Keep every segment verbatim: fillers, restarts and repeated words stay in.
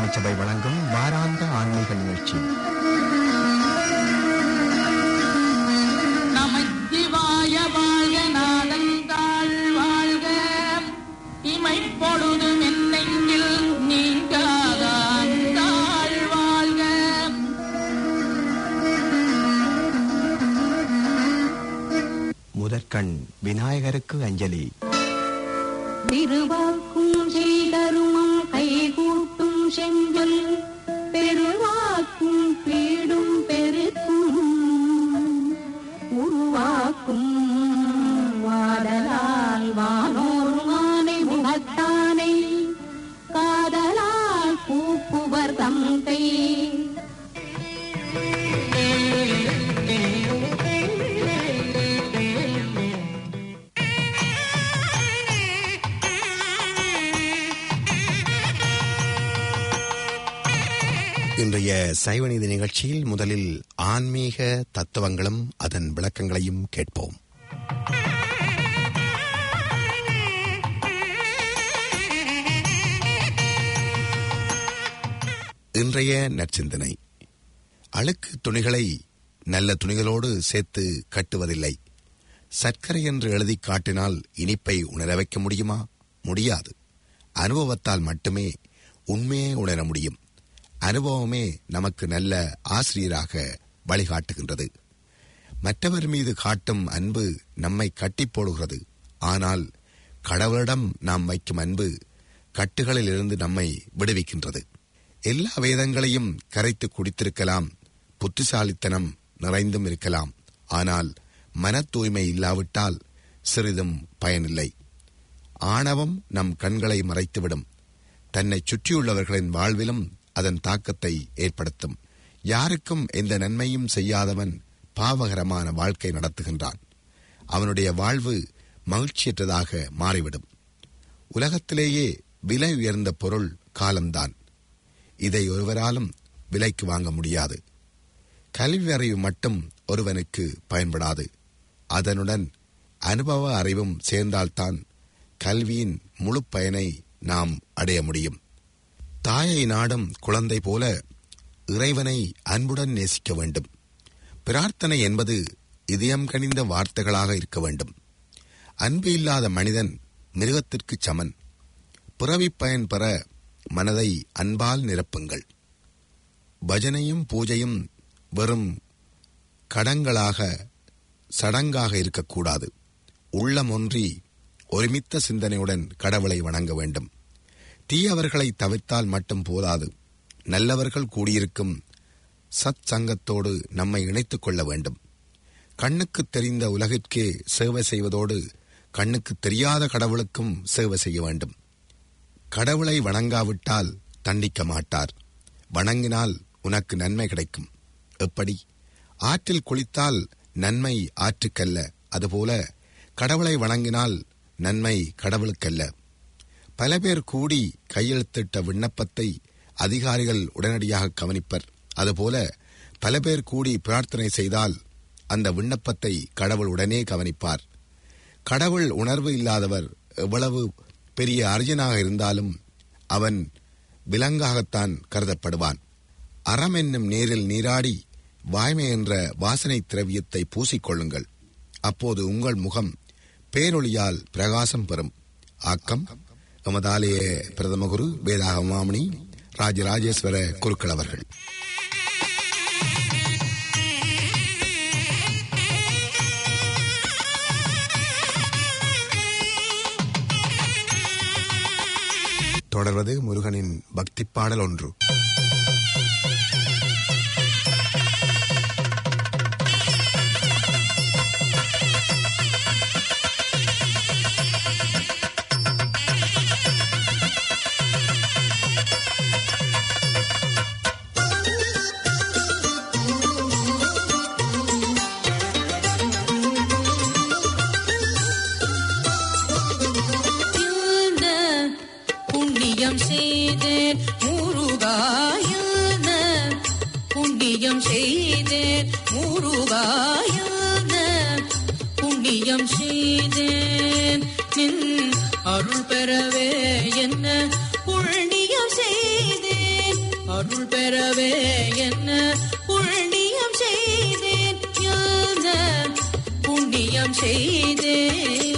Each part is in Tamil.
திருச்சபை வழங்கும் வாராந்த ஆன்மீக நிகழ்ச்சி. நமச்சிவாய வாழ்க, நாதந்தாள் வாழ்க, இமைப்பொழுதும் என்னெங்கில் நீங்காதாள் வாழ்க. முதற்கண் விநாயகருக்கு அஞ்சலி. திருவாக்கும் செய்தருமம் கைகூட்டும் செஞ்சொல் பெருவாக்கும் பீடும் பெருக்கும் உருவாக்கும் வாடலால் வானோர் மானை முகத்தானை காதலால் கூப்புவர் தந்தை. இன்றைய சைவநீதி நிகழ்ச்சியில் முதலில் ஆன்மீக தத்துவங்களும் அதன் விளக்கங்களையும் கேட்போம். இன்றைய நற்சிந்தனை. அழுக்கு துணிகளை நல்ல துணிகளோடு சேர்த்து கட்டுவதில்லை. சர்க்கரை என்று எழுதி காட்டினால் இனிப்பை உணர வைக்க முடியுமா? முடியாது. அனுபவத்தால் மட்டுமே உண்மையை உணர முடியும். அனுபவமே நமக்கு நல்ல ஆசிரியராக வழிகாட்டுகின்றது. மற்றவர் மீது காட்டும் அன்பு நம்மை கட்டி போடுகிறது. ஆனால் கடவுளிடம் நாம் வைக்கும் அன்பு கட்டுகளில் இருந்து நம்மை விடுவிக்கின்றது. எல்லா வேதங்களையும் கரைத்து குடித்திருக்கலாம், புத்திசாலித்தனம் நிறைந்தும் இருக்கலாம். ஆனால் மன தூய்மை இல்லாவிட்டால் சிறிதும் பயனில்லை. ஆணவம் நம் கண்களை மறைத்துவிடும். தன்னை சுற்றியுள்ளவர்களின் வாழ்விலும் அதன் தாக்கத்தை ஏற்படுத்தும். யாருக்கும் எந்த நன்மையும் செய்யாதவன் பாவகரமான வாழ்க்கை நடத்துகின்றான். அவனுடைய வாழ்வு மகிழ்ச்சியற்றதாக மாறிவிடும். உலகத்திலேயே விலை உயர்ந்த பொருள் காலம்தான். இதை ஒருவராலும் விலைக்கு வாங்க முடியாது. கல்வி அறிவு மட்டும் ஒருவனுக்கு பயன்படாது. அதனுடன் அனுபவ அறிவும் சேர்ந்தால்தான் கல்வியின் முழு பயனை நாம் அடைய முடியும். தாயை நாடும் குழந்தை போல இறைவனை அன்புடன் நேசிக்க வேண்டும். பிரார்த்தனை என்பது இதயம் கனிந்த வார்த்தைகளாக இருக்க வேண்டும். அன்பு இல்லாத மனிதன் மிருகத்திற்கு சமன். பிறவி பயன் பெற மனதை அன்பால் நிரப்புங்கள். பஜனையும் பூஜையும் வெறும் கடங்களாக சடங்காக இருக்கக்கூடாது. உள்ளம் ஒன்றி ஒருமித்த சிந்தனையுடன் கடவுளை வணங்க வேண்டும். தீயவர்களை தவிர்த்தால் மட்டும் போதாது. நல்லவர்கள் கூடியிருக்கும் சத் சங்கத்தோடு நம்மை இணைத்துக் கொள்ள வேண்டும். கண்ணுக்கு தெரிந்த உலகிற்கே சேவை செய்வதோடு கண்ணுக்கு தெரியாத கடவுளுக்கும் சேவை செய்ய வேண்டும். கடவுளை வணங்காவிட்டால் தண்டிக்க மாட்டார். வணங்கினால் உனக்கு நன்மை கிடைக்கும். எப்படி? ஆற்றில் குளித்தால் நன்மை ஆற்றுக்கல்ல. அதுபோல கடவுளை வணங்கினால் நன்மை கடவுளுக்கல்ல. பல பேர் கூடி கையெழுத்திட்ட விண்ணப்பத்தை அதிகாரிகள் உடனடியாக கவனிப்பர். அதுபோல பல பேர் கூடி பிரார்த்தனை செய்தால் அந்த விண்ணப்பத்தை கடவுள் உடனே கவனிப்பார். கடவுள் உணர்வு இல்லாதவர் எவ்வளவு பெரிய அர்ஜனாக இருந்தாலும் அவன் விலங்காகத்தான் கருதப்படுவான். அறம் என்னும் நீரில் நீராடி வாய்மை என்ற வாசனை திரவியத்தை பூசிக்கொள்ளுங்கள். அப்போது உங்கள் முகம் பேரொளியால் பிரகாசம் பெறும். ஆக்கம் எமதாலய பிரதம குரு வேதாக மாமணி ராஜராஜேஸ்வர குருக்கள் அவர்கள். தொடர்வது முருகனின் பக்தி பாடல் ஒன்று. செய்தேன் முருகாயன புண்ணியம் செய்தேன் முருகாயன புண்ணியம் செய்தேன் நின் அருள் பெறவே என்ன புண்ணியம் செய்தேன் அருள் பெறவே என்ன புண்ணியம் செய்தேன் என்ன புண்ணியம் செய்தேன்.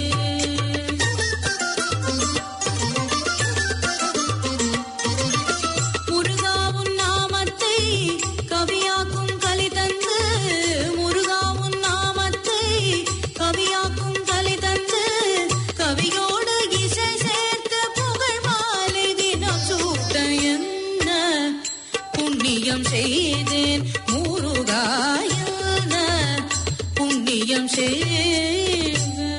முருகாவும் நாமத்தை கவியாக்கும் கலி தந்து முருகாவும் நாமத்தை கவியாக்கும் கலி தந்து கவியோடு இசை சேர்த்து புகழ் மாலை தினம் சூட்ட என்ன புண்ணியம் செய்தேன் முருகாயன புண்ணியம் செய்தேன்.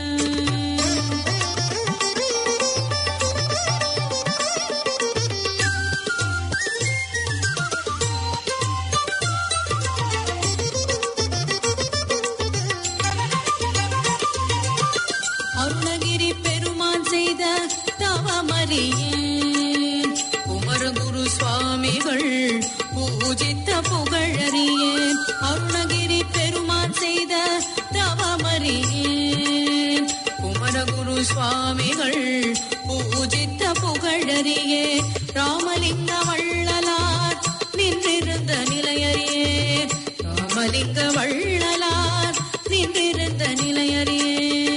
அருணகிரி பெருமான் செய்த தவமறியேன் குமரகுரு சுவாமிகள் பூஜித்த புகழறியேன். அருணகிரி பெருமான் செய்த தவமறியேன் குமரகுரு சுவாமிகள் பூஜித்த புகழறியேன். ராமலிங்க வள்ளலார் நின்றிருந்த நிலையறியேன் ராமலிங்க வள்ளலார் நின்றிருந்த நிலையறியேன்.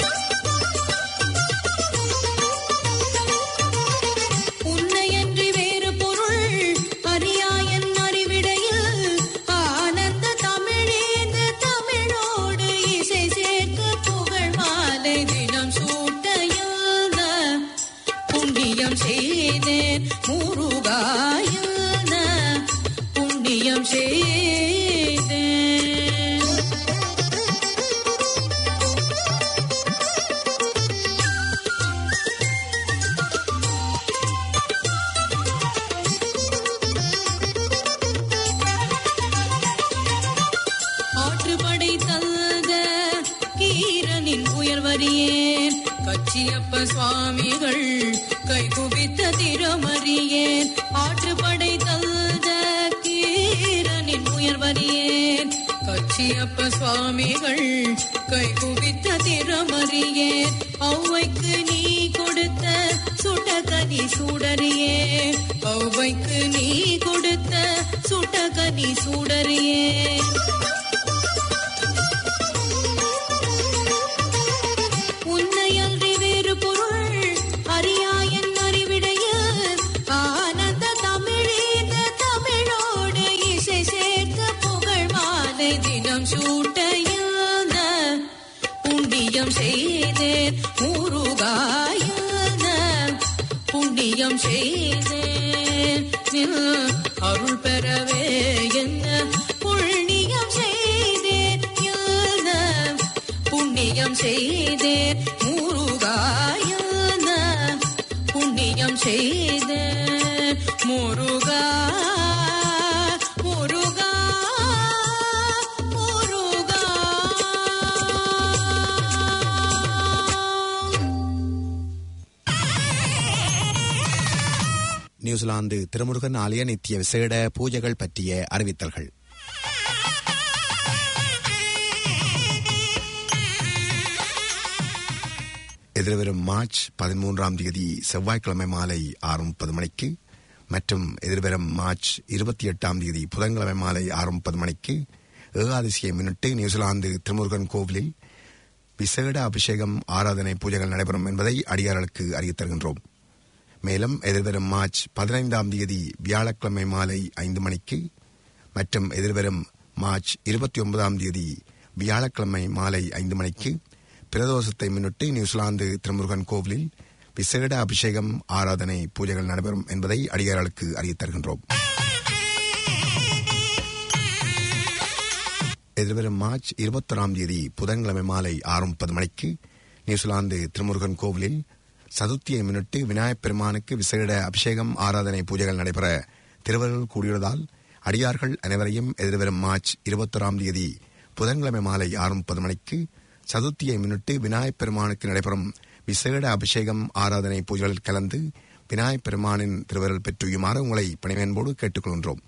செய்தேன் முருகாயன புண்ணியம் செய்தேன். ஆற்றுப்படை தந்த கீரனின் உயர்வறியேன் கச்சியப்ப சுவாமிகள் கைகுவித்த திறமறியேன். ஆற்றுப்படை தந்த கீரனின் உயர்வறியேன் கச்சியப்ப சுவாமிகள் கைகுவித்த திறமறியேன். ஔவைக்கு நீ கொடுத்த சுட்டகனி சூடறியேன் ஔவைக்கு நீ கொடுத்த சுட்டகனி சூடறியேன். உன்னையன்றி வேறு பொருள் அறியாயன் அறிவிடையில் ஆனந்த தமிழீந்த தமிழோடு இசை சேர்த்த புகழ் மாலை தினம் சூட்டையான புண்ணியம் செய்தேன் முருகாயன புண்ணியம் செய்தேன். அருள் பெறவே என்ன புண்ணியம் செய்தேன் என்ன புண்ணியம் செய்தேன் முருகாயன புண்ணியம் செய்தேன் முருகா முருகா முருகா. நியூசிலாந்து திருமுருகன் ஆலய நித்திய விசேட பூஜைகள் பற்றிய அறிவித்தல்கள். எதிர்வரும் மார்ச் பதிமூன்றாம் தேதி செவ்வாய்க்கிழமை மாலை ஆறு முப்பது மணிக்கு மற்றும் எதிர்வரும் மார்ச் இருபத்தி எட்டாம் தேதி புதன்கிழமை மாலை ஆறு முப்பது மணிக்கு ஏகாதசியை முன்னிட்டு நியூசிலாந்து திருமுருகன் கோவிலில் விசேட அபிஷேகம் ஆராதனை பூஜைகள் நடைபெறும் என்பதை அடியார்களுக்கு அறிவித் தருகின்றோம். மேலும் எதிர்வரும் மார்ச் பதினைந்தாம் தேதி வியாழக்கிழமை மாலை ஐந்து மணிக்கு மற்றும் எதிர்வரும் மார்ச் இருபத்தி ஒன்பதாம் தேதி வியாழக்கிழமை மாலை ஐந்து மணிக்கு பிரதோஷத்தை முன்னிட்டு நியூசிலாந்து திருமுருகன் கோவிலில் விசேட அபிஷேகம் ஆராதனை பூஜைகள் நடைபெறும் என்பதை அடியார்களுக்கு அறிவித் தருகின்றோம். எதிர்வரும் மார்ச் இருபத்தொராம் தேதி புதன்கிழமை மாலை ஆறு முப்பது மணிக்கு நியூசிலாந்து திருமுருகன் கோவிலில் சதுர்த்தியை முன்னிட்டு விநாயகப் பெருமானுக்கு விசேட அபிஷேகம் ஆராதனை பூஜைகள் நடைபெற திருவருள் கூடியுள்ளதால் அடியார்கள் அனைவரையும் எதிர்வரும் மார்ச் இருபத்தொராம் தேதி புதன்கிழமை மாலை ஆறு முப்பது மணிக்கு சதுர்த்தியை முன்னிட்டு விநாயகப் பெருமானுக்கு நடைபெறும் விசேட அபிஷேகம் ஆராதனை பூஜைகளில் கலந்து விநாயகப் பெருமானின் திருவருள் பெற்றுயுமாறு உங்களை பணிவன்போடு கேட்டுக்கொள்கின்றோம்.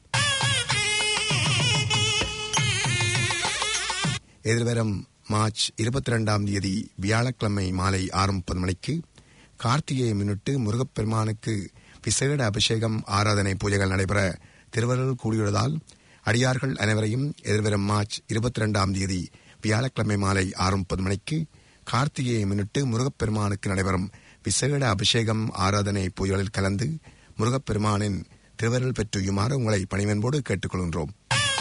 எதிர்வரும் மார்ச் இருபத்தி இரண்டாம் தேதி வியாழக்கிழமை மாலை ஆறு முப்பது மணிக்கு கார்த்திகையை முன்னிட்டு முருகப்பெருமானுக்கு விசேட அபிஷேகம் ஆராதனை பூஜைகள் நடைபெற திருவருள் கூடியுள்ளதால் அடியார்கள் அனைவரையும் எதிர்வரும் மார்ச் இருபத்தி இரண்டாம் தேதி வியாழக்கிழமை மாலை ஆறு முப்பது மணிக்கு கார்த்திகையை முன்னிட்டு முருகப்பெருமானுக்கு நடைபெறும் விசேட அபிஷேகம் ஆராதனை பூஜைகளில் கலந்து முருகப்பெருமானின் திருவருள் பெற்றுயுமாறு உங்களை பணிவன்போடு கேட்டுக்கொள்கின்றோம்.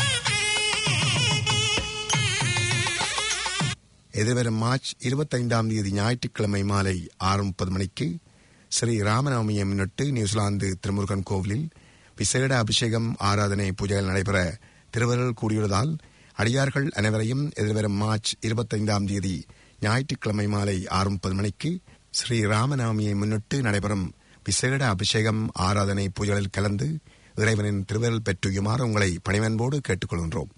எதிர்வரும் மார்ச் இருபத்தைந்தாம் தேதி ஞாயிற்றுக்கிழமை மாலை ஆறு முப்பது மணிக்கு ஸ்ரீ ராமநவமியை முன்னிட்டு நியூசிலாந்து திருமுருகன் கோவிலில் விசேட அபிஷேகம் ஆராதனை பூஜைகள் நடைபெற திருவருள் கூடியுள்ளதால் அடியார்கள் அனைவரையும் எதிர்வரும் மார்ச் இருபத்தைந்தாம் தேதி ஞாயிற்றுக்கிழமை மாலை ஆறு முப்பது மணிக்கு ஸ்ரீ ராமநவமியை முன்னிட்டு நடைபெறும் விசேட அபிஷேகம் ஆராதனை பூஜைகளில் கலந்து இறைவனின் திருவருள் பெற்றுயுமாறு உங்களை பணிவன்போடு கேட்டுக்கொள்கின்றோம்.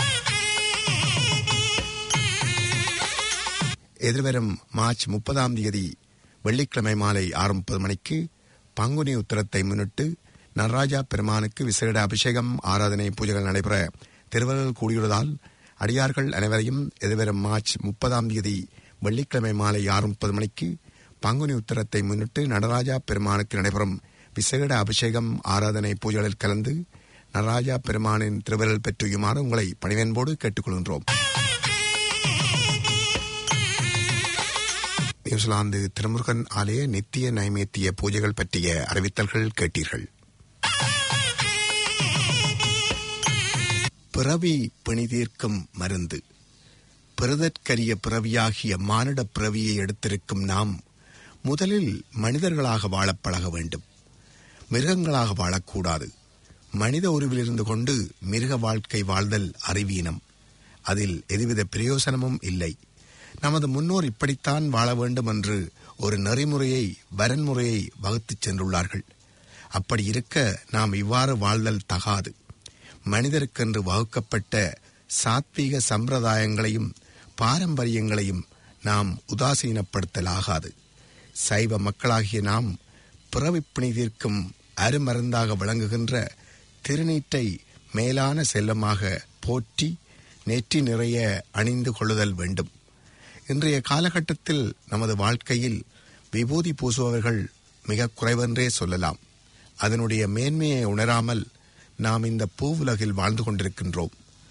எதிர்வரும் மார்ச் முப்பதாம் தேதி வெள்ளிக்கிழமை மாலை ஆறு முப்பது மணிக்கு பங்குனி உத்திரத்தை முன்னிட்டு நடராஜா பெருமானுக்கு விசேட அபிஷேகம் ஆராதனை பூஜைகள் நடைபெற திருவருள் கூடியுள்ளதால் அடியார்கள் அனைவரையும் எதிர்வரும் மார்ச் முப்பதாம் தேதி வெள்ளிக்கிழமை மாலை ஆறு முப்பது மணிக்கு பங்குனி உத்திரத்தை முன்னிட்டு நடராஜா பெருமானுக்கு நடைபெறும் விசேட அபிஷேகம் ஆராதனை பூஜைகளில் கலந்து நடராஜா பெருமானின் திருவருள் பெற்றுயுமாறு உங்களை பணிவன்போடு கேட்டுக்கொள்கின்றோம். நியூசிலாந்து திருமுருகன் ஆலய நித்திய நைவேத்திய பூஜைகள் பற்றிய அறிவித்தல்கள் கேட்டீர்கள். பிறவி பிணிதீர்க்கும் மருந்து. பிறதற்கரிய பிறவியாகிய மானிட பிறவியை எடுத்திருக்கும் நாம் முதலில் மனிதர்களாக வாழப் பழக வேண்டும். மிருகங்களாக வாழக்கூடாது. மனித உருவிலிருந்து கொண்டு மிருக வாழ்க்கை வாழ்தல் அறிவீனம். அதில் எதுவித பிரயோசனமும் இல்லை. நமது முன்னோர் இப்படித்தான் வாழ வேண்டும் என்று ஒரு நெறிமுறையை வரன்முறையை வகுத்துச் சென்றுள்ளார்கள். அப்படி இருக்க நாம் இவ்வாறு வாழ்தல் தகாது. மனிதருக்கென்று வகுக்கப்பட்ட சாத்வீக சம்பிரதாயங்களையும் பாரம்பரியங்களையும் நாம் உதாசீனப்படுத்தலாகாது. சைவ மக்களாகிய நாம் பிறவிப்பிணி தீர்க்கும் அருமருந்தாக விளங்குகின்ற திருநீற்றை மேலான செல்லமாக போற்றி நெற்றி நிறைய அணிந்து கொள்ளுதல் வேண்டும். இன்றைய காலகட்டத்தில் நமது வாழ்க்கையில் விபூதி பூசுபவர்கள் மிக குறைவென்றே சொல்லலாம். அதனுடைய மேன்மையை உணராமல் நாம் இந்த பூவுலகில் வாழ்ந்து கொண்டிருக்கின்றோம்.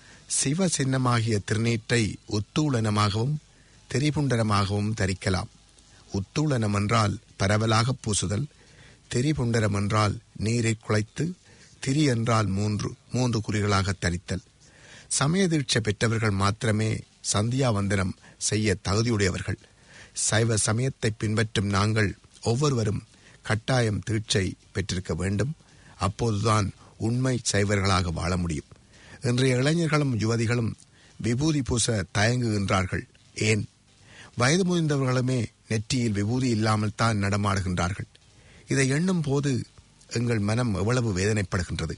சிவ சின்னமாகிய திருநீற்றை உத்தூளனமாகவும் திரிபுண்டரமாகவும் தரிக்கலாம். உத்தூளனம் என்றால் பரவலாக பூசுதல், திரிபுண்டரம் என்றால் நீரை குழைத்து, திரி என்றால் மூன்று மூன்று குறிகளாக தரித்தல். சமய தீட்சை பெற்றவர்கள் மாத்திரமே சந்தியாவந்தனம் செய்ய தகுதியுடையவர்கள். சைவ சமயத்தை பின்பற்றும் நாங்கள் ஒவ்வொருவரும் கட்டாயம் தீட்சை பெற்றிருக்க வேண்டும். அப்போதுதான் உண்மை சைவர்களாக வாழ முடியும். இன்றைய இளைஞர்களும் யுவதிகளும் விபூதி பூச தயங்குகின்றார்கள். ஏன்? வயது முதிர்ந்தவர்களுமே நெற்றியில் விபூதி இல்லாமல் தான் நடமாடுகின்றார்கள். இதை எண்ணும் போது எங்கள் மனம் எவ்வளவு வேதனைப்படுகின்றது.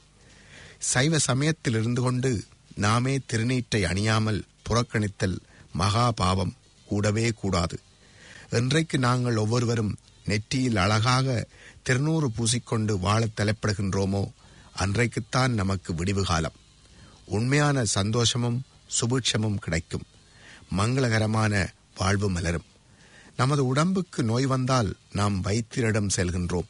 சைவ சமயத்தில் இருந்து கொண்டு நாமே திருநீற்றை அணியாமல் புறக்கணித்தல் மகா பாவம், கூடவே கூடாது. இன்றைக்கு நாங்கள் ஒவ்வொருவரும் நெற்றியில் அழகாக திருநூறு பூசிக்கொண்டு வாழத் தலைப்படுகின்றோமோ அன்றைக்குத்தான் நமக்கு விடிவு காலம். உண்மையான சந்தோஷமும் சுபிட்சமும் கிடைக்கும். மங்களகரமான வாழ்வு மலரும். நமது உடம்புக்கு நோய் வந்தால் நாம் வைத்தியரிடம் செல்கின்றோம்.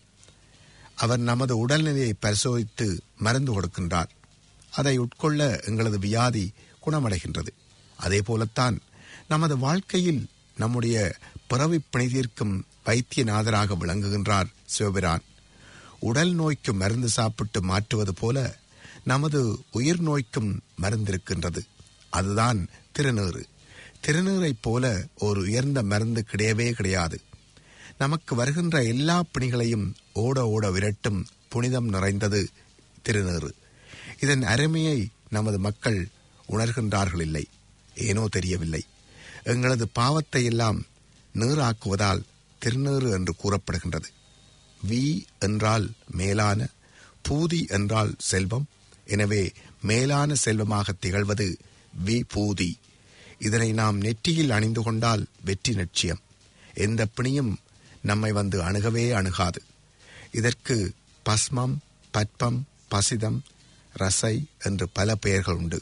அவர் நமது உடல்நிலையை பரிசோதித்து மருந்து கொடுக்கின்றார். அதை உட்கொள்ள எங்களது வியாதி குணமடைகின்றது. அதே போலத்தான் நமது வாழ்க்கையில் நம்முடைய பிறவி பிணிதீர்க்கும் வைத்தியநாதராக விளங்குகின்றார் சிவபிரான். உடல் நோய்க்கு மருந்து சாப்பிட்டு மாற்றுவது போல நமது உயிர் நோய்க்கும் மருந்திருக்கின்றது. அதுதான் திருநீறு. திருநீரைப் போல ஒரு உயர்ந்த மருந்து கிடையவே கிடையாது. நமக்கு வருகின்ற எல்லா பிணிகளையும் ஓட ஓட விரட்டும் புனிதம் நிறைந்தது திருநீறு. இதன் அருமையை நமது மக்கள் உணர்கின்றார்கள் இல்லை. ஏனோ தெரியவில்லை. எங்களது பாவத்தை எல்லாம் நீராக்குவதால் திருநீறு என்று கூறப்படுகின்றது. வி என்றால் மேலான, பூதி என்றால் செல்வம். எனவே மேலான செல்வமாக திகழ்வது வி பூதி. இதனை நாம் நெற்றியில் அணிந்து கொண்டால் வெற்றி நிச்சயம். எந்த பிணியும் நம்மை வந்து அணுகவே அணுகாது. இதற்கு பஸ்மம், பற்பம், பசிதம், ரசை என்று பல பெயர்கள் உண்டு.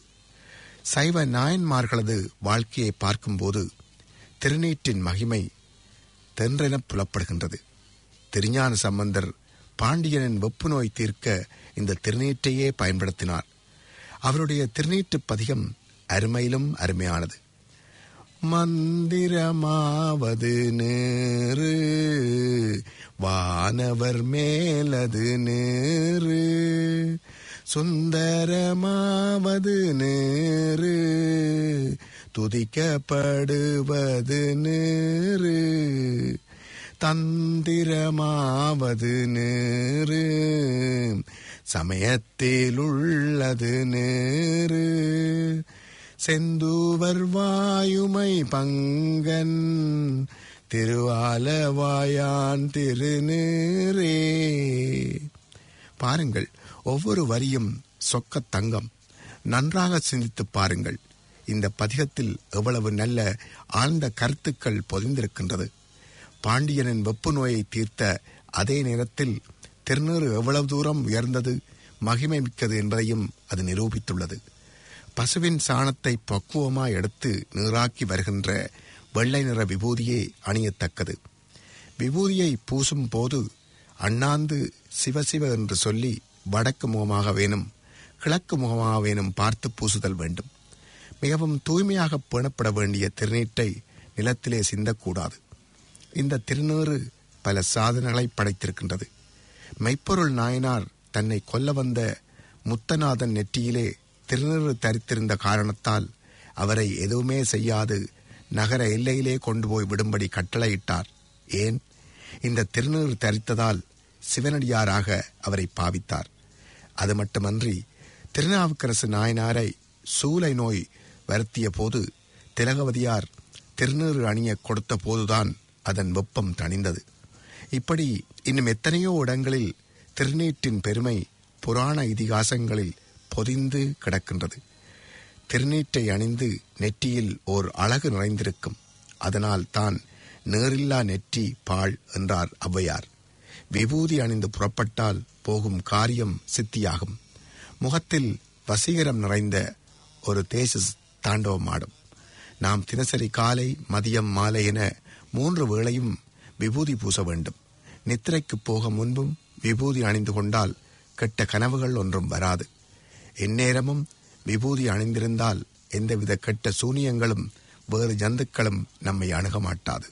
சைவ நாயன்மார்களது வாழ்க்கையை பார்க்கும்போது திருநீற்றின் மகிமை தென்றென புலப்படுகின்றது. திருஞான சம்பந்தர் பாண்டியனின் வெப்பு நோய் தீர்க்க இந்த திருநீற்றையே பயன்படுத்தினார். அவருடைய திருநீற்று பதிகம் அருமையிலும் அருமையானது. மந்திரமாவது நேரு வானவர் மேலது நேரு, சுந்தரமாவது நேரு துதிக்கப்படுவது நேரு, தந்திரமாவது நேரு சமயத்தில் உள்ளது நேரு, செந்தூவர் வாயுமை பங்கன் திருவாலவாயான் திருநீரே. பாருங்கள், ஒவ்வொரு வரியும் சொக்க தங்கம். நன்றாக சிந்தித்து பாருங்கள். இந்த பதிகத்தில் எவ்வளவு நல்ல ஆழ்ந்த கருத்துக்கள் பொதிந்திருக்கின்றது. பாண்டியனின் வெப்பு நோயை தீர்த்த அதே நேரத்தில் திருநீறு எவ்வளவு தூரம் உயர்ந்தது, மகிமை மிக்கது என்பதையும் அது நிரூபித்துள்ளது. பசுவின் சாணத்தை பக்குவமாய் எடுத்து நீராக்கி வருகின்ற வெள்ளை நிற விபூதியே அணியத்தக்கது. விபூதியை பூசும் போது அண்ணாந்து சிவசிவ என்று சொல்லி வடக்கு முகமாக வேணும் கிழக்கு முகமாக வேணும் பார்த்து பூசுதல் வேண்டும். மிகவும் தூய்மையாக பேணப்பட வேண்டிய திருநீற்றை நிலத்திலே சிந்தக்கூடாது. இந்த திருநீறு பல சாதனைகளை படைத்திருக்கின்றது. மெய்ப்பொருள் நாயனார் தன்னை கொல்ல வந்த முத்தநாதன் நெற்றியிலே திருநீறு தரித்திருந்த காரணத்தால் அவரை எதுவுமே செய்யாது நகர எல்லையிலே கொண்டு போய் விடும்படி கட்டளையிட்டார். ஏன்? இந்த திருநீறு தரித்ததால் சிவனடியாராக அவரை பாவித்தார். அது மட்டுமன்றி திருநாவுக்கரசு நாயனாரை சூலை நோய் வருத்திய போது திலகவதியார் திருநீறு அணிய கொடுத்த போதுதான் அதன் வெப்பம் தணிந்தது. இப்படி இன்னும் எத்தனையோ இடங்களில் திருநீற்றின் பெருமை புராண இதிகாசங்களில் பொதிந்து கிடக்கின்றது. திருநீற்றை அணிந்து நெற்றியில் ஓர் அழகு நிறைந்திருக்கும். அதனால் தான் நேரில்லா நெற்றி பாழ் என்றார் ஔவையார். விபூதி அணிந்து புறப்பட்டால் போகும் காரியம் சித்தியாகும். முகத்தில் வசீகரம் நிறைந்த ஒரு தேச தாண்டவமாடும். நாம் தினசரி காலை மதியம் மாலை என மூன்று வேளையும் விபூதி பூச வேண்டும். நித்திரைக்கு போக முன்பும் விபூதி அணிந்து கொண்டால் கெட்ட கனவுகள் ஒன்றும் வராது. எந்நேரமும் விபூதி அணிந்திருந்தால் எந்தவித கெட்ட சூனியங்களும் வேறு ஜந்துக்களும் நம்மை அணுக மாட்டாது.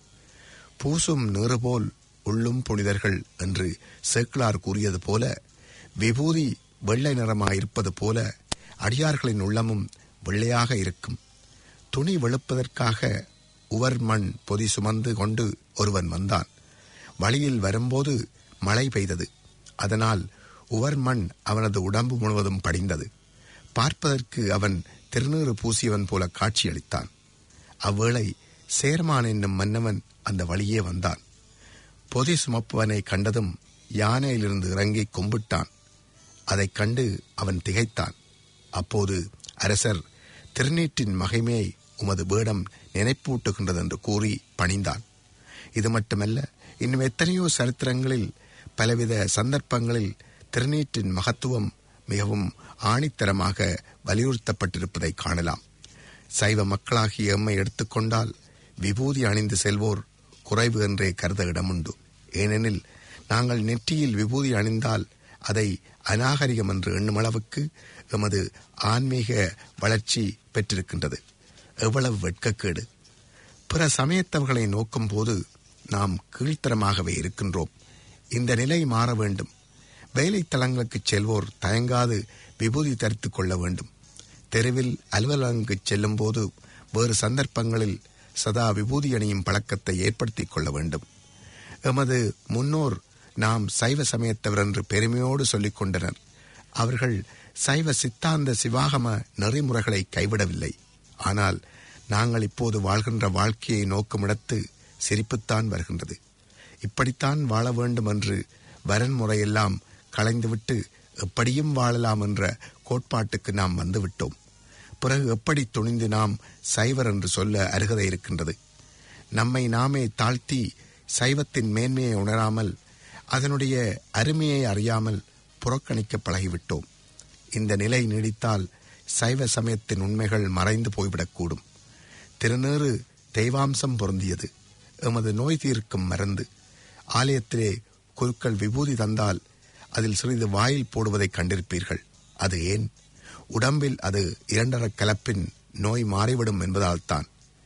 பூசும் நீறு போல் உள்ளும் புனிதர்கள் என்று சேக்கிழார் கூறியது போல விபூதி வெள்ளை நிறமாயிருப்பது போல அடியார்களின் உள்ளமும் வெள்ளையாக இருக்கும். துணி வெளுப்பதற்காக உவர் மண் பொதி சுமந்து கொண்டு ஒருவன் வந்தான். வழியில் வரும்போது மழை பெய்தது. அதனால் உவர் மண் அவனது உடம்பு முழுவதும் படிந்தது. பார்ப்பதற்கு அவன் திருநீறு பூசியவன் போல காட்சியளித்தான். அவ்வேளை சேர்மான் என்னும் மன்னவன் அந்த வழியே வந்தான். பொதி சுமப்பவனை கண்டதும் யானையிலிருந்து இறங்கி கும்பிட்டான். அதைக் கண்டு அவன் திகைத்தான். அப்போது அரசர், திருநீற்றின் மகிமையை உமது வேடம் நினைப்பூட்டுகின்றது என்று கூறி பணிந்தான். இது மட்டுமல்ல, இன்னும் எத்தனையோ சரித்திரங்களில் பலவித சந்தர்ப்பங்களில் திருநீற்றின் மகத்துவம் மிகவும் ஆணித்தரமாக வலியுறுத்தப்பட்டிருப்பதை காணலாம். சைவ மக்களாகிய எம்மை எடுத்துக்கொண்டால் விபூதி அணிந்து செல்வோர் குறைவு என்றே கருத இடமுண்டு. ஏனெனில் நாங்கள் நெற்றியில் விபூதி அணிந்தால் அதை அநாகரிகம் என்று எண்ணும் அளவுக்கு எமது ஆன்மீக வளர்ச்சி பெற்றிருக்கின்றது. எவ்வளவு வெட்கக்கேடு! பிற சமயத்தவர்களை நோக்கும் போது நாம் கீழ்த்தரமாகவே இருக்கின்றோம். இந்த நிலை மாற வேண்டும். வேலை தலங்களுக்கு செல்வோர் தயங்காது விபூதி தரித்துக் கொள்ள வேண்டும். தெருவில் அலுவலகங்களுக்கு செல்லும் போது வேறு சந்தர்ப்பங்களில் சதா விபூதி அணியும் பழக்கத்தை ஏற்படுத்திக் கொள்ள வேண்டும். எமது முன்னோர் நாம் சைவ சமயத்தவர் என்று பெருமையோடு சொல்லிக் கொண்டனர். அவர்கள் சைவ சித்தாந்த சிவாகம நெறிமுறைகளை கைவிடவில்லை. ஆனால் நாங்கள் இப்போது வாழ்கின்ற வாழ்க்கையை நோக்குமிடத்து சிரிப்புத்தான் வருகின்றது. இப்படித்தான் வாழ வேண்டும் என்று வரன்முறையெல்லாம் களைந்துவிட்டு எப்படியும் வாழலாம் என்ற கோட்பாட்டுக்கு நாம் வந்துவிட்டோம். பிறகு எப்படி துணிந்து நாம் சைவர் என்று சொல்ல அருகதை இருக்கின்றது? நம்மை நாமே தாழ்த்தி சைவத்தின் மேன்மையை உணராமல் அதனுடைய அருமையை அறியாமல் புறக்கணிக்க பழகிவிட்டோம். இந்த நிலை நீடித்தால் சைவ சமயத்தின் உண்மைகள் மறைந்து போய்விடக்கூடும். திருநீறு தெய்வாம்சம் பொருந்தியது, எமது நோய் தீர்க்கும் மருந்து. ஆலயத்திலே குருக்கள் விபூதி தந்தால் அதில் சிறிது வாயில் போடுவதை கண்டிருப்பீர்கள். அது ஏன்? உடம்பில் அது இரண்டர கலப்பின் நோய் மாறிவிடும் என்பதால் தான்.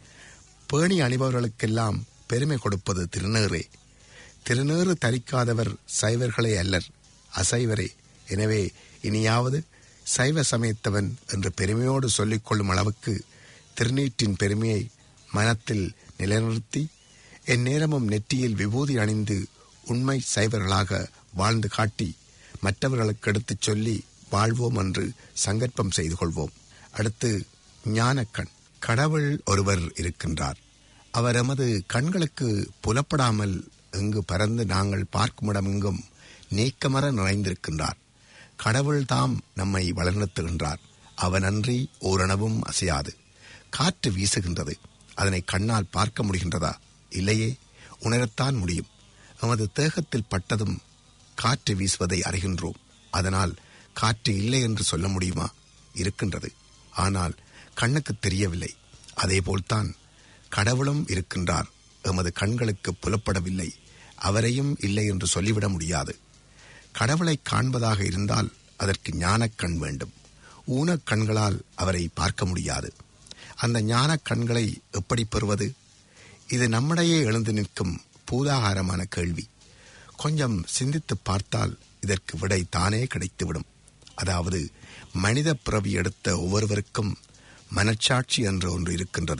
பேணி அணிபவர்களுக்கெல்லாம் பெருமை கொடுப்பது திருநீறே. திருநீறு தரிக்காதவர் சைவர்களே அல்லர், அசைவரே. எனவே இனியாவது சைவ சமயத்தவன் என்று பெருமையோடு சொல்லிக்கொள்ளும் அளவுக்கு திருநீற்றின் பெருமையை மனத்தில் நிலைநிறுத்தி என் நேரமும் நெற்றியில் விபூதி அணிந்து உண்மை சைவர்களாக வாழ்ந்து காட்டி மற்றவர்களுக்கு எடுத்துச் சொல்லி வாழ்வோம் என்று சங்கற்பம் செய்து கொள்வோம். அடுத்து ஞானக்கண். கடவுள் ஒருவர் இருக்கின்றார். அவர் எமது கண்களுக்கு புலப்படாமல் எங்கு பறந்து நாங்கள் பார்க்குமிடம் எங்கும் நீக்கமர நிறைந்திருக்கின்றார். கடவுள் தாம் நம்மை வளர்த்துகின்றார். அவனன்றி ஓரணவும் அசையாது. காற்று வீசுகின்றது. அதனை கண்ணால் பார்க்க முடிகின்றதா? இல்லையே, உணரத்தான் முடியும். எமது தேகத்தில் பட்டதும் காற்று வீசுவதை அறிகின்றோம். அதனால் காற்று இல்லை என்று சொல்ல முடியுமா? இருக்கின்றது, ஆனால் கண்ணுக்கு தெரியவில்லை. அதேபோல்தான் கடவுளும் இருக்கின்றார். எமது கண்களுக்கு புலப்படவில்லை. அவரையும் இல்லை என்று சொல்லிவிட முடியாது. கடவுளை காண்பதாக இருந்தால் அதற்கு ஞானக்கண் வேண்டும். ஊனக் கண்களால் அவரை பார்க்க முடியாது. அந்த ஞானக் கண்களை எப்படி பெறுவது? இது நம்மிடையே எழுந்து நிற்கும் பூதாகாரமான கேள்வி. கொஞ்சம் சிந்தித்து பார்த்தால் இதற்கு விடை தானே கிடைத்துவிடும். அதாவது மனித பிறவி எடுத்த ஒவ்வொருவருக்கும் மனச்சாட்சி என்று ஒன்று இருக்கின்றது.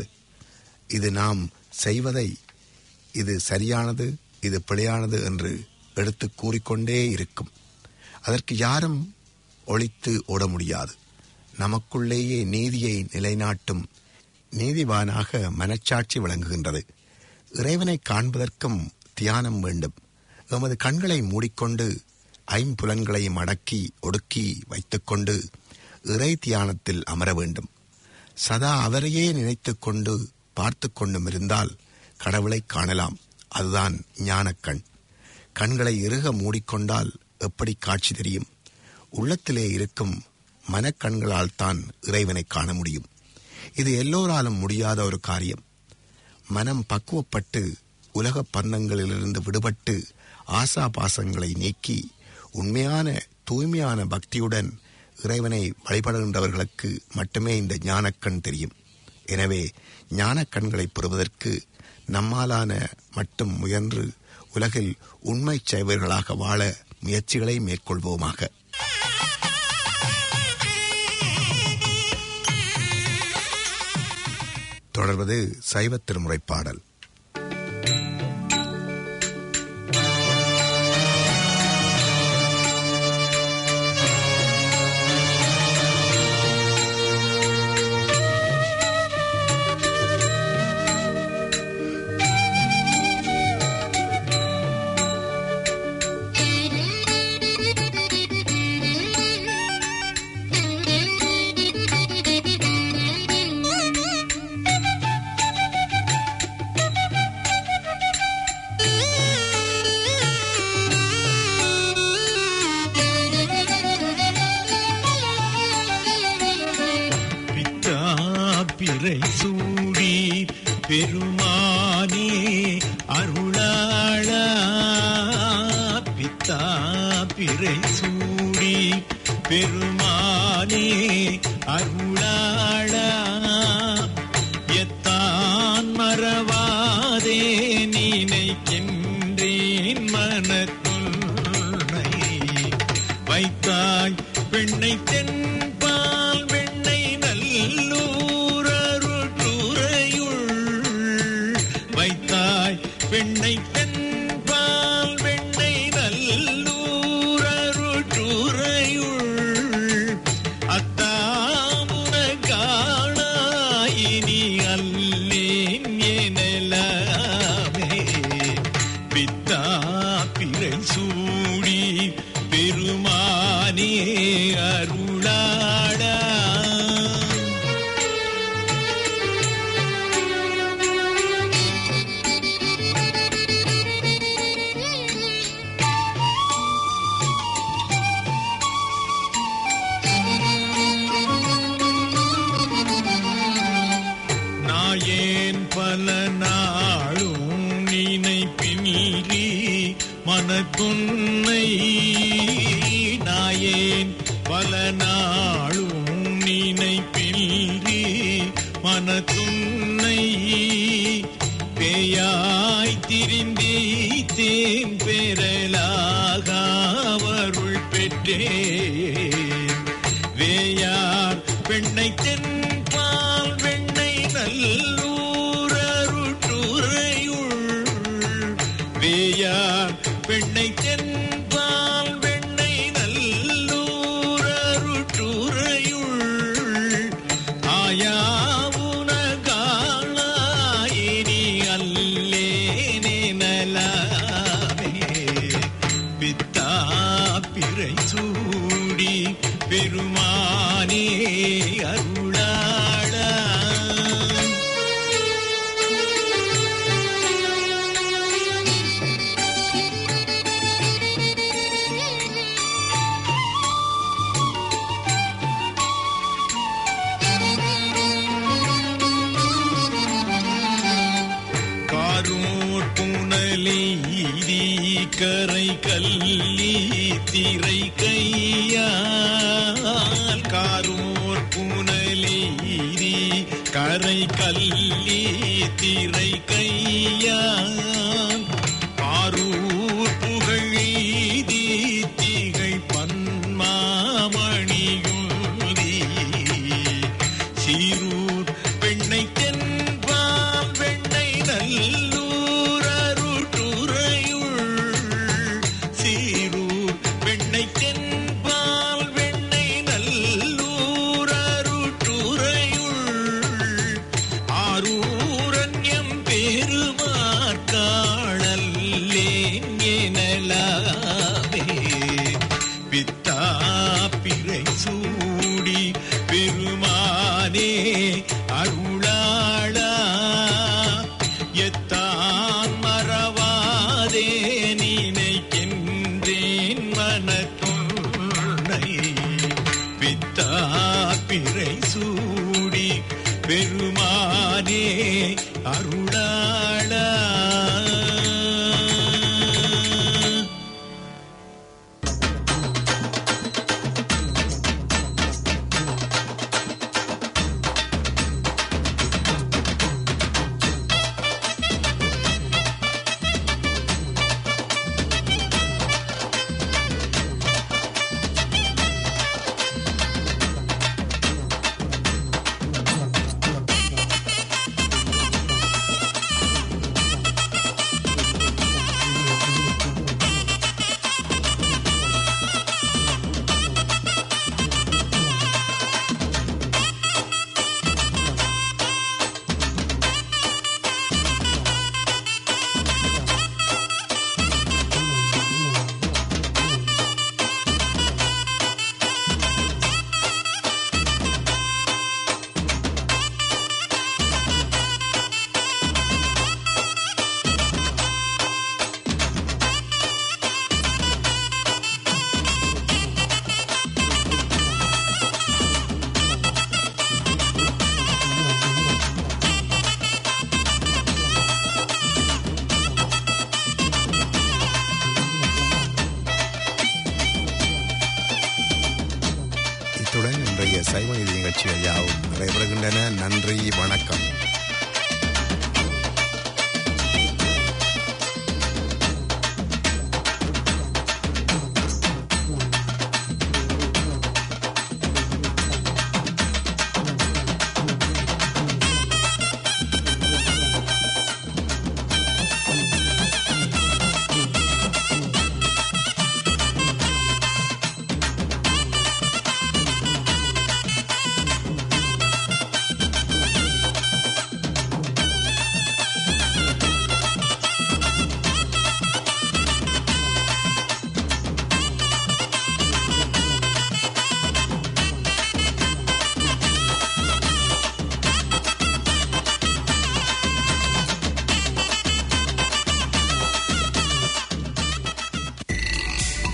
இது நாம் செய்வதை இது சரியானது, இது பிழையானது என்று எடுத்து கூறிக்கொண்டே இருக்கும். அதற்கு யாரும் ஒழித்து ஓட முடியாது. நமக்குள்ளேயே நீதியை நிலைநாட்டும் நீதிவானாக மனச்சாட்சி விளங்குகின்றது. இறைவனை காண்பதற்கும் தியானம் வேண்டும். எமது கண்களை மூடிக்கொண்டு ஐம்புலன்களையும் அடக்கி ஒடுக்கி வைத்துக்கொண்டு இறை தியானத்தில் அமர வேண்டும். சதா அவரையே நினைத்து கொண்டு பார்த்து கொண்டும் இருந்தால் கடவுளை காணலாம். அதுதான் ஞானக்கண். கண்களை இறுக மூடிக்கொண்டால் எப்படி காட்சி தெரியும்? உள்ளத்திலே இருக்கும் மனக்கண்களால் தான் இறைவனை காண முடியும். இது எல்லோராலும் முடியாத ஒரு காரியம். மனம் பக்குவப்பட்டு உலக பந்தங்களிலிருந்து விடுபட்டு ஆசா பாசங்களை நீக்கி உண்மையான தூய்மையான பக்தியுடன் இறைவனை வழிபடுகின்றவர்களுக்கு மட்டுமே இந்த ஞானக்கண் தெரியும். எனவே ஞானக்கண்களை பெறுவதற்கு நம்மாலான மட்டும் முயன்று உலகில் உண்மை சைவர்களாக வாழ முயற்சிகளை மேற்கொள்வோமாக. தொடர்வது சைவ திருமுறை பாடல். பெருமானே அருளாளா, பித்தா பிறை சூடி பெருமானே அருளாளா, எத்தான் மறவாதே நினைக்கின்றேன் மனத்துன்னை, வைத்தாய் பெண்ணை தென்பால் வெண்ணை நல்லூர் அருட்டுரையுள், வைத்தாய் பெண்ணை தென்பால் வெண்ணை நல்லூர் அருட்டுரையுள், அத்தாமுன காணாயினி அல்லேன் எனலாமே, பித்தா பிறை சூடி பெருமானே அருளாடா. நாயேன் பல நாளும் நினைப்பினீரி மனத்துன்னை நாயேன் பல நாளும் நினைப்பின்றி மனத்துன்னை பேயாய் திரிந்தீத்தேன் பெறலாக அவருள் பெற்றேன் வேயார் பெண்ணை தென்பால் வெண்ணை நல்லூர் அருட்டுரையுள் வேயார் பெண்ணை தென்பால் வெண்ணை நல்லூர் அருட்டுரையுள் ஆயாவுனகாளாயினி அல்லேனே நலாமே பித்தா பிறை சூடி பெருமானே அருளாளா காரூர் புனலை கரை கல்லி திரை கையால் காரூர் புனலை கரை கல்லி திரை கையால் பாரூர் புகழீதி திகழ் பன்மாமணியுதி சீரூர் பெண்ணை தென்பால் வெண்ணை நல்லூர் அருட்டுரையுள் சீரூர் பெண்ணை தென்பால் வெண்ணை நல்லூர் அருட்டுரையுள் ஆரூரண்யம் பெருமாற்காணல்லேன் எனலாவே பித்தா பிறை சூடி பெருமானே அருளாளா எத்தான் மறவாதே நினைக்கின்றேன் மனத்துன்னை பித்தா பிறை சூடி பெருமானே அருளாளா இத்துடன் இன்றைய சைவ நிதி நிகழ்ச்சிகள் யாவும் நிறைவடைகின்றன. நன்றி, வணக்கம்.